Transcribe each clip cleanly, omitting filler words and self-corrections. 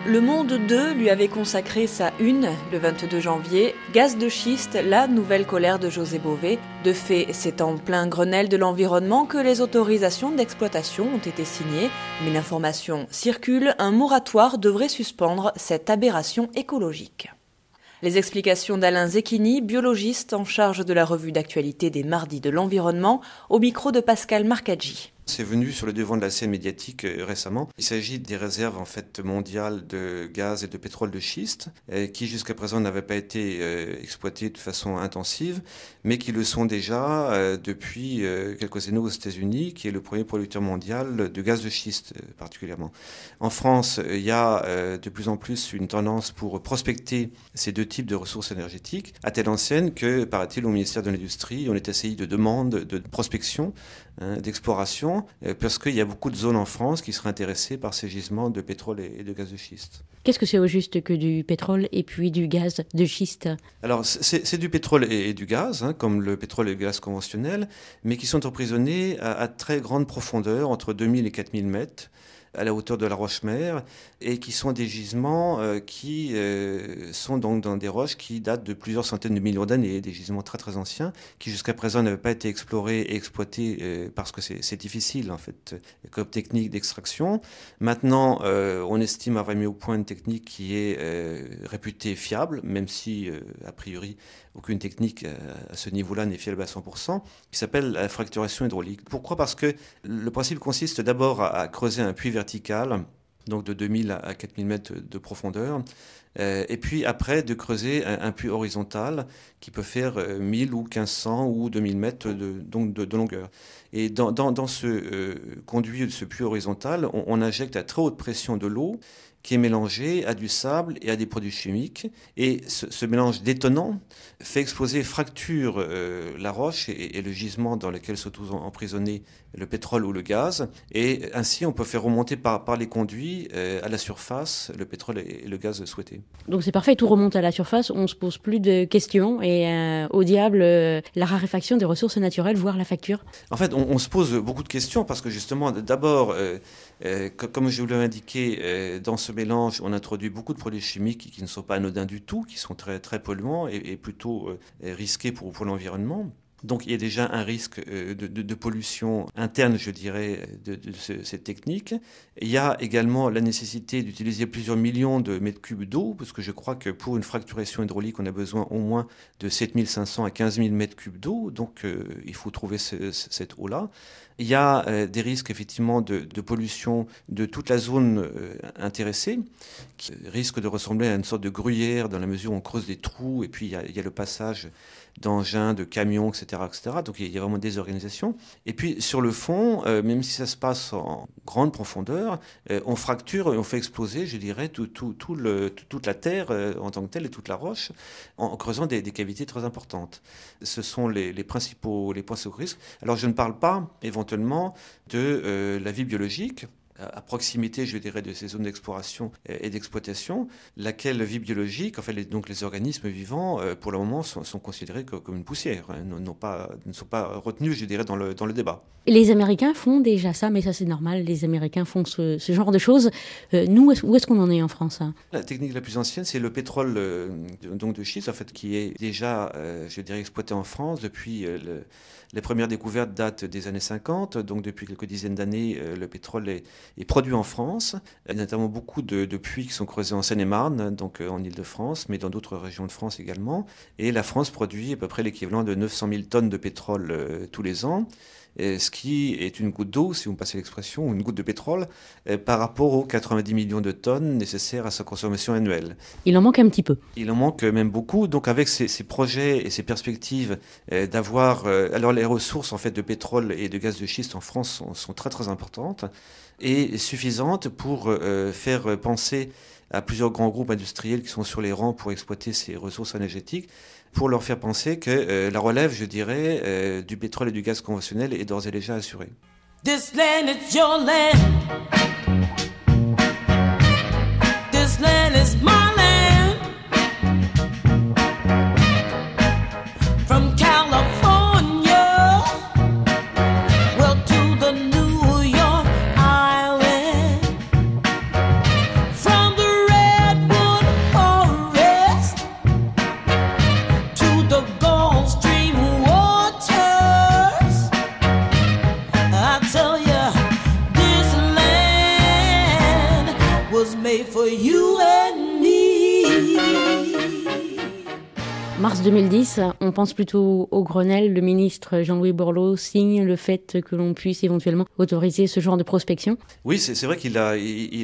Le Monde 2 lui avait consacré sa une le 22 janvier, Gaz de schiste, la nouvelle colère de José Bové. De fait, c'est en plein Grenelle de l'environnement que les autorisations d'exploitation ont été signées. Mais l'information circule, un moratoire devrait suspendre cette aberration écologique. Les explications d'Alain Zecchini, biologiste en charge de la revue d'actualité des Mardis de l'environnement, au micro de Pascal Marcaggi. C'est venu sur le devant de la scène médiatique récemment. Il s'agit des réserves mondiales de gaz et de pétrole de schiste qui jusqu'à présent n'avaient pas été exploitées de façon intensive, mais qui le sont déjà depuis quelques années aux États-Unis, qui est le premier producteur mondial de gaz de schiste particulièrement. En France, il y a de plus en plus une tendance pour prospecter ces deux types de ressources énergétiques, à telle enseigne que, paraît-il, au ministère de l'Industrie, on est assailli de demandes de prospection, d'exploration, parce qu'il y a beaucoup de zones en France qui seraient intéressées par ces gisements de pétrole et de gaz de schiste. Qu'est-ce que c'est au juste que du pétrole et puis du gaz de schiste ? Alors, c'est du pétrole et du gaz, comme le pétrole et le gaz conventionnel, mais qui sont emprisonnés à très grande profondeur, entre 2000 et 4000 mètres, à la hauteur de la roche-mère, et qui sont des gisements qui sont donc dans des roches qui datent de plusieurs centaines de millions d'années, des gisements très très anciens, qui jusqu'à présent n'avaient pas été explorés et exploités parce que c'est difficile en fait comme technique d'extraction. Maintenant, on estime avoir mis au point une technique qui est réputée fiable, même si a priori aucune technique à ce niveau-là n'est fiable à 100%, qui s'appelle la fracturation hydraulique. Pourquoi ? Parce que le principe consiste d'abord à creuser un puits vertical, donc de 2000 à 4000 mètres de profondeur, et puis après de creuser un puits horizontal qui peut faire 1000 ou 1500 ou 2000 mètres de longueur. Et dans ce conduit, ce puits horizontal, on injecte à très haute pression de l'eau qui est mélangée à du sable et à des produits chimiques. Et ce mélange détonnant fait exploser, fracture la roche et le gisement dans lequel se trouve emprisonné le pétrole ou le gaz. Et ainsi, on peut faire remonter par les conduits à la surface le pétrole et le gaz souhaités. Donc c'est parfait, tout remonte à la surface, on ne se pose plus de questions et au diable la raréfaction des ressources naturelles, voire la facture. En fait, on se pose beaucoup de questions parce que justement, d'abord, comme je vous l'ai indiqué, dans ce mélange, on introduit beaucoup de produits chimiques qui ne sont pas anodins du tout, qui sont très, très polluants et plutôt risqués pour l'environnement. Donc il y a déjà un risque de pollution interne, je dirais, de cette technique. Il y a également la nécessité d'utiliser plusieurs millions de mètres cubes d'eau, parce que je crois que pour une fracturation hydraulique, on a besoin au moins de 7500 à 15 000 mètres cubes d'eau. Donc il faut trouver cette eau-là. Il y a des risques effectivement de pollution de toute la zone intéressée, qui risque de ressembler à une sorte de gruyère dans la mesure où on creuse des trous et puis il y a le passage d'engins, de camions, etc., etc. Donc il y a vraiment des organisations. Et puis sur le fond, même si ça se passe en grande profondeur, on fracture et on fait exploser, je dirais, toute la terre en tant que telle et toute la roche en creusant des cavités très importantes. Ce sont les principaux risques. Alors je ne parle pas éventuellement de la vie biologique, à proximité, je dirais, de ces zones d'exploration et d'exploitation, laquelle vie biologique, enfin donc les organismes vivants, pour le moment, sont considérés comme une poussière, ne sont pas retenus, je dirais, dans le débat. Et les Américains font déjà ça, mais ça c'est normal, les Américains font ce genre de choses. Nous, où est-ce qu'on en est en France ? La technique la plus ancienne, c'est le pétrole donc de schiste, en fait, qui est déjà, je dirais, exploité en France depuis les premières découvertes datent des années 50, donc depuis quelques dizaines d'années, le pétrole est produit en France. Il y a notamment beaucoup de puits qui sont creusés en Seine-et-Marne, donc en Île-de-France, mais dans d'autres régions de France également. Et la France produit à peu près l'équivalent de 900 000 tonnes de pétrole tous les ans, ce qui est une goutte d'eau, si vous me passez l'expression, ou une goutte de pétrole, par rapport aux 90 millions de tonnes nécessaires à sa consommation annuelle. Il en manque un petit peu. Il en manque même beaucoup. Donc avec ces projets et ces perspectives d'avoir... alors les ressources en fait, de pétrole et de gaz de schiste en France sont très très importantes et suffisantes pour faire penser à plusieurs grands groupes industriels qui sont sur les rangs pour exploiter ces ressources énergétiques, pour leur faire penser que la relève, je dirais, du pétrole et du gaz conventionnel est d'ores et déjà assurée. This land is your land. This land is my land. From California, well to the New York Island. From the was made for you and me. Mars 2010, on pense plutôt au Grenelle. Le ministre Jean-Louis Borloo signe le fait que l'on puisse éventuellement autoriser ce genre de prospection. Oui, c'est vrai qu'il a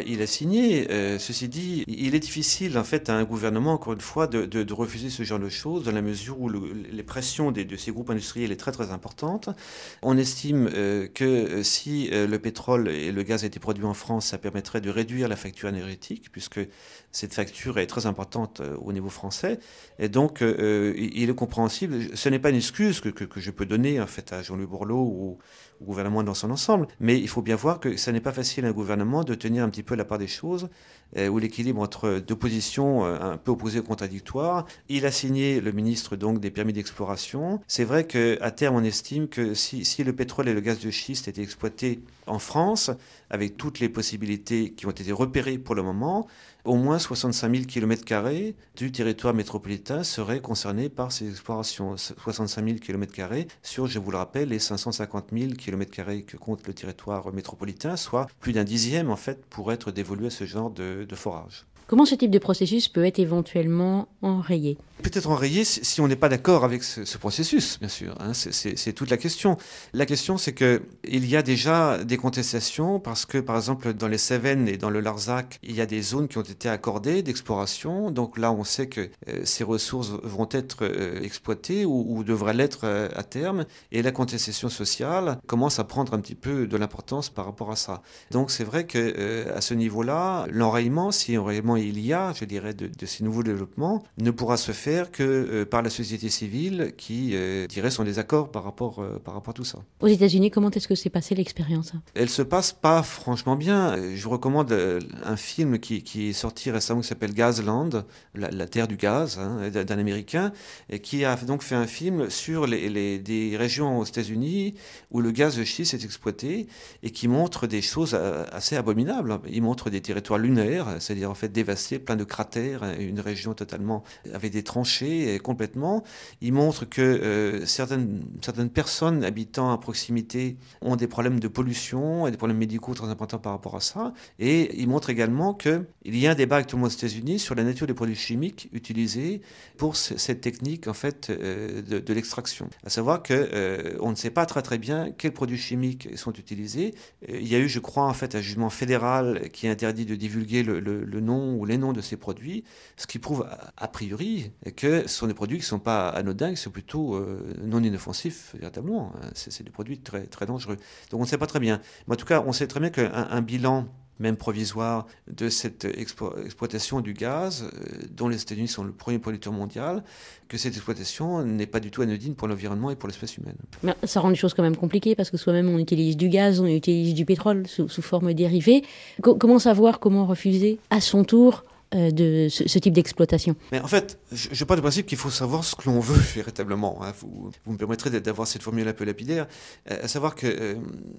signé. Ceci dit, il est difficile en fait à un gouvernement, encore une fois, de refuser ce genre de choses dans la mesure où les pressions de ces groupes industriels est très très importante. On estime que si le pétrole et le gaz étaient produits en France, ça permettrait de réduire la facture énergétique puisque cette facture est très importante au niveau français. Et donc, il est compréhensible. Ce n'est pas une excuse que je peux donner en fait à Jean-Louis Borloo ou au gouvernement dans son ensemble, mais il faut bien voir que ça n'est pas facile à un gouvernement de tenir un petit peu la part des choses, où l'équilibre entre deux positions un peu opposées, contradictoires. Il a signé, le ministre, donc, des permis d'exploration. C'est vrai qu'à terme, on estime que si le pétrole et le gaz de schiste étaient exploités en France, avec toutes les possibilités qui ont été repérées pour le moment, au moins 65 000 km² du territoire métropolitain seraient concernés par ces explorations. 65 000 km² sur, je vous le rappelle, les 550 000 km² que compte le territoire métropolitain, soit plus d'un dixième, en fait, pour être dévolu à ce genre de forage. Comment ce type de processus peut être éventuellement enrayé ? Peut-être enrayé si on n'est pas d'accord avec ce processus, bien sûr. Hein, c'est toute la question. La question, c'est qu'il y a déjà des contestations parce que, par exemple, dans les Cévennes et dans le Larzac, il y a des zones qui ont été accordées d'exploration. Donc là, on sait que ces ressources vont être exploitées ou devraient l'être à terme. Et la contestation sociale commence à prendre un petit peu de l'importance par rapport à ça. Donc c'est vrai qu'à ce niveau-là, l'enrayement, si enrayement il y a, je dirais, de ces nouveaux développements, ne pourra se faire que par la société civile qui, dirait, son désaccord par rapport à tout ça. Aux États-Unis, comment est-ce que s'est passée l'expérience ? Elle se passe pas franchement bien. Je vous recommande un film qui est sorti récemment qui s'appelle Gazland, la terre du gaz, hein, d'un Américain, et qui a donc fait un film sur des régions aux États-Unis où le gaz de schiste est exploité et qui montre des choses assez abominables. Il montre des territoires lunaires, c'est-à-dire en fait dévastés, plein de cratères, une région totalement avec des tranchées complètement. Il montre que certaines personnes habitant à proximité ont des problèmes de pollution et des problèmes médicaux très importants par rapport à ça. Et il montre également qu'il y a un débat actuellement aux États-Unis sur la nature des produits chimiques utilisés pour cette technique en fait de l'extraction. À savoir que on ne sait pas très très bien quels produits chimiques sont utilisés. Il y a eu, je crois, en fait, un jugement fédéral qui interdit de divulguer le nom ou les noms de ces produits, ce qui prouve a priori que ce sont des produits qui ne sont pas anodins, qui sont plutôt non inoffensifs, véritablement. C'est des produits très, très dangereux. Donc on ne sait pas très bien. Mais en tout cas, on sait très bien qu'un bilan, même provisoire, de cette exploitation du gaz, dont les États-Unis sont le premier producteur mondial, que cette exploitation n'est pas du tout anodine pour l'environnement et pour l'espèce humaine. Mais ça rend les choses quand même compliquées, parce que soi-même on utilise du gaz, on utilise du pétrole sous forme dérivée. Comment savoir, comment refuser à son tour de ce type d'exploitation? Mais en fait, je pars du principe qu'il faut savoir ce que l'on veut véritablement. Hein. Vous me permettrez d'avoir cette formule un peu lapidaire, à savoir que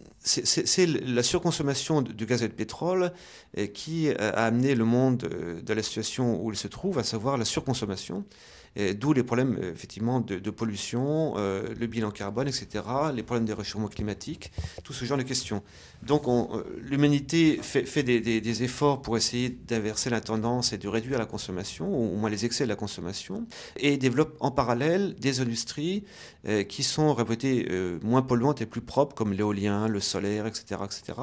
c'est la surconsommation du gaz et du pétrole qui a amené le monde de la situation où il se trouve, à savoir la surconsommation. D'où les problèmes effectivement de pollution, le bilan carbone, etc., les problèmes des réchauffements climatiques, tout ce genre de questions. Donc l'humanité fait des efforts pour essayer d'inverser la tendance et de réduire la consommation, ou au moins les excès de la consommation, et développe en parallèle des industries qui sont réputées moins polluantes et plus propres, comme l'éolien, le solaire, etc.,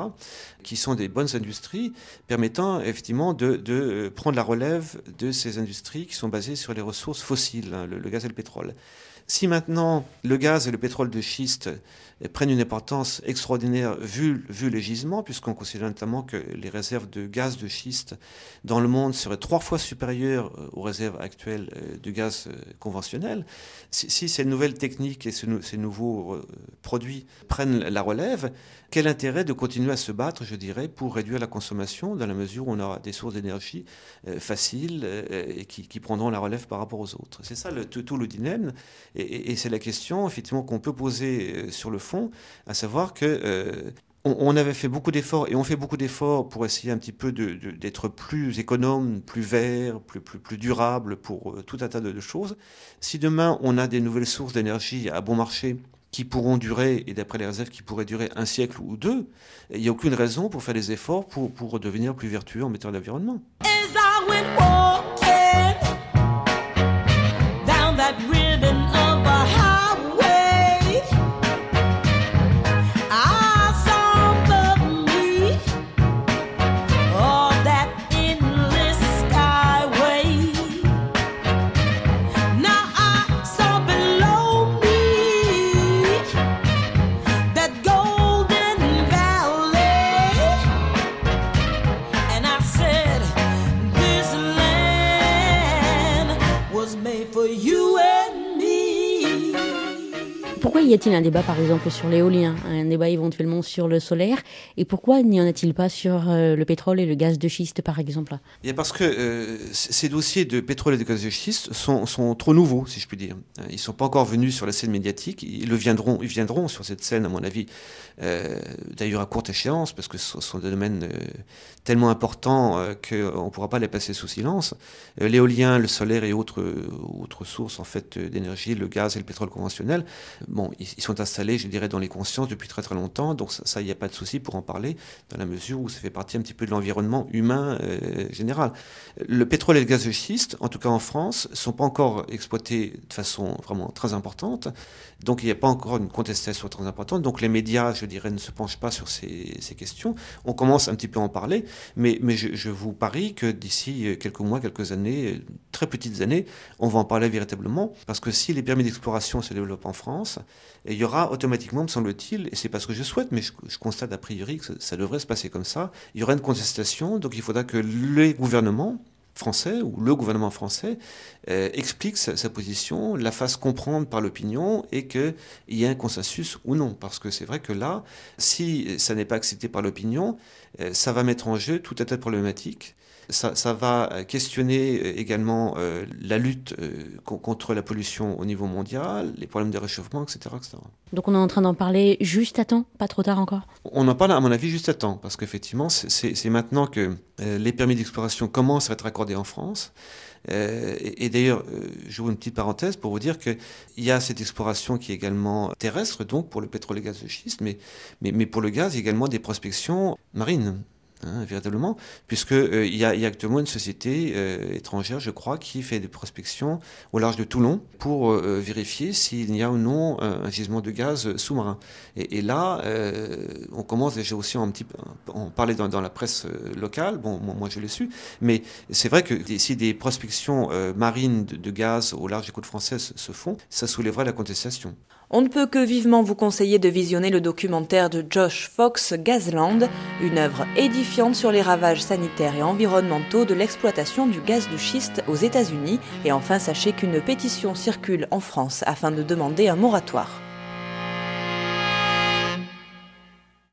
qui sont des bonnes industries permettant effectivement de prendre la relève de ces industries qui sont basées sur les ressources fossiles, le gaz et le pétrole. Si maintenant le gaz et le pétrole de schiste prennent une importance extraordinaire vu les gisements, puisqu'on considère notamment que les réserves de gaz de schiste dans le monde seraient 3 fois supérieures aux réserves actuelles de gaz conventionnel, si ces nouvelles techniques et ces nouveaux produits prennent la relève, quel intérêt de continuer à se battre, je dirais, pour réduire la consommation dans la mesure où on aura des sources d'énergie faciles et qui prendront la relève par rapport aux autres. C'est ça tout le dilemme. Et c'est la question, effectivement, qu'on peut poser sur le fond, à savoir que on avait fait beaucoup d'efforts, et on fait beaucoup d'efforts pour essayer un petit peu d'être plus économe, plus vert, plus durable pour tout un tas de choses. Si demain, on a des nouvelles sources d'énergie à bon marché qui pourront durer, et d'après les réserves, qui pourraient durer 1 siècle ou 2, il n'y a aucune raison pour faire des efforts pour devenir plus vertueux en matière d'environnement. As I went walking down that ribbon of a highway, I saw above me all that endless skyway. Now I saw below me that golden valley, and I said, this land was made for you and me. Pourquoi y a-t-il un débat, par exemple, sur l'éolien, un débat éventuellement sur le solaire, et pourquoi n'y en a-t-il pas sur le pétrole et le gaz de schiste, par exemple? Et parce que ces dossiers de pétrole et de gaz de schiste sont trop nouveaux, si je puis dire. Ils ne sont pas encore venus sur la scène médiatique. Ils viendront sur cette scène, à mon avis, d'ailleurs à courte échéance, parce que ce sont des domaines tellement importants qu'on ne pourra pas les passer sous silence. L'éolien, le solaire et autres sources en fait, d'énergie, le gaz et le pétrole conventionnel, bon, ils sont installés, je dirais, dans les consciences depuis très très longtemps, donc ça, il n'y a pas de souci pour en parler, dans la mesure où ça fait partie un petit peu de l'environnement humain général. Le pétrole et le gaz de schiste, en tout cas en France, ne sont pas encore exploités de façon vraiment très importante, donc il n'y a pas encore une contestation très importante, donc les médias, je dirais, ne se penchent pas sur ces questions. On commence un petit peu à en parler, mais je vous parie que d'ici quelques mois, quelques années, très petites années, on va en parler véritablement, parce que si les permis d'exploration se développent en France, il y aura automatiquement, me semble-t-il, et c'est pas ce que je souhaite, mais je constate a priori que ça devrait se passer comme ça, il y aura une contestation, donc il faudra que les gouvernements français ou le gouvernement français explique sa position, la fasse comprendre par l'opinion et qu'il y ait un consensus ou non. Parce que c'est vrai que là, si ça n'est pas accepté par l'opinion, ça va mettre en jeu tout un tas de problématiques. Ça va questionner également la lutte contre la pollution au niveau mondial, les problèmes de réchauffement, etc., etc. Donc on est en train d'en parler juste à temps, pas trop tard encore? On en parle à mon avis juste à temps, parce qu'effectivement c'est maintenant que les permis d'exploration commencent à être accordés en France. Et d'ailleurs, j'ouvre une petite parenthèse pour vous dire qu'il y a cette exploration qui est également terrestre, donc pour le pétrole et le gaz de schiste, mais pour le gaz, il y a également des prospections marines. Véritablement, puisqu'il y a actuellement une société étrangère, je crois, qui fait des prospections au large de Toulon pour vérifier s'il y a ou non un gisement de gaz sous-marin. Et là, on commence déjà aussi à en parler dans la presse locale. Bon, moi je l'ai su, mais c'est vrai que si des prospections marines de gaz au large des côtes françaises se font, ça soulèverait la contestation. On ne peut que vivement vous conseiller de visionner le documentaire de Josh Fox, Gazland, une œuvre édifiante sur les ravages sanitaires et environnementaux de l'exploitation du gaz de schiste aux États-Unis. Et enfin, sachez qu'une pétition circule en France afin de demander un moratoire.